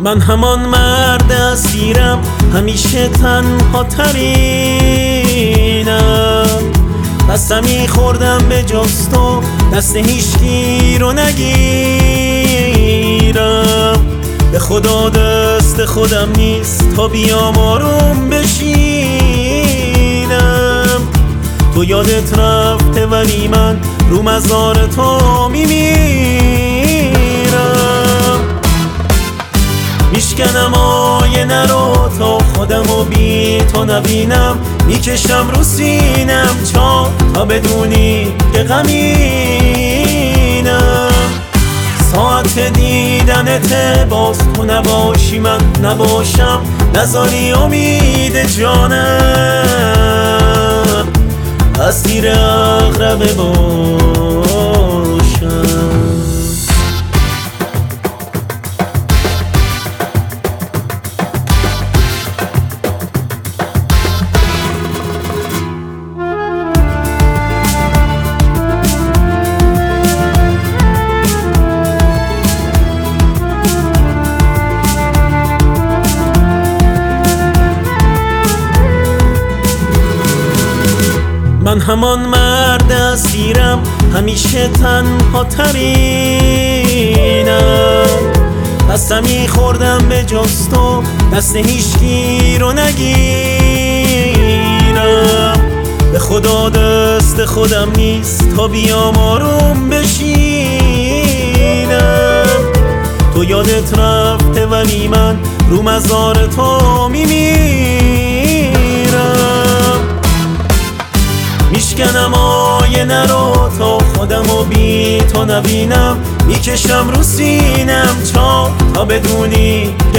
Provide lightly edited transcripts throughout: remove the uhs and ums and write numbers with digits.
من همان مرد اسیرم، همیشه تنها ترینم. قسمی خوردم به جز تو دست هیچکی رو نگیرم. به خدا دست خودم نیست تا بیام آروم بشینم. تو یادت رفته ولی من رو مزار تو میمیرم. میشکنم آینه رو تا خودمو بی تو نبینم. میکشم رو سینم چا تا بدونی که غمینم. ساعت دیدنت باز تو نباشی من نباشم، نذاری امید جانم اسیر عقربه باشم. من همان مرد اسیرم، همیشه تنها ترینم. قسمی خوردم به جز تو دست هیچکی رو نگیرم. به خدا دست خودم نیست تا بیام آروم بشینم. تو یادت رفته ولی من رو مزار تو میمیرم. میشکنم آینه رو تا خودمو بی تو نبینم. میکشم رو سینم چا تا بدونی که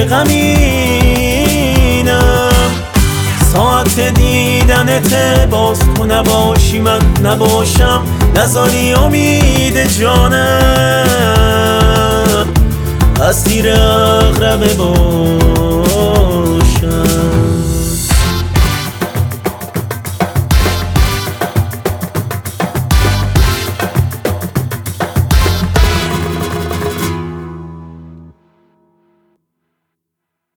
غمینم. ساعت دیدنت باز تو نباشی من نباشم، نذاری امید جانم اسیر عقربه باشم.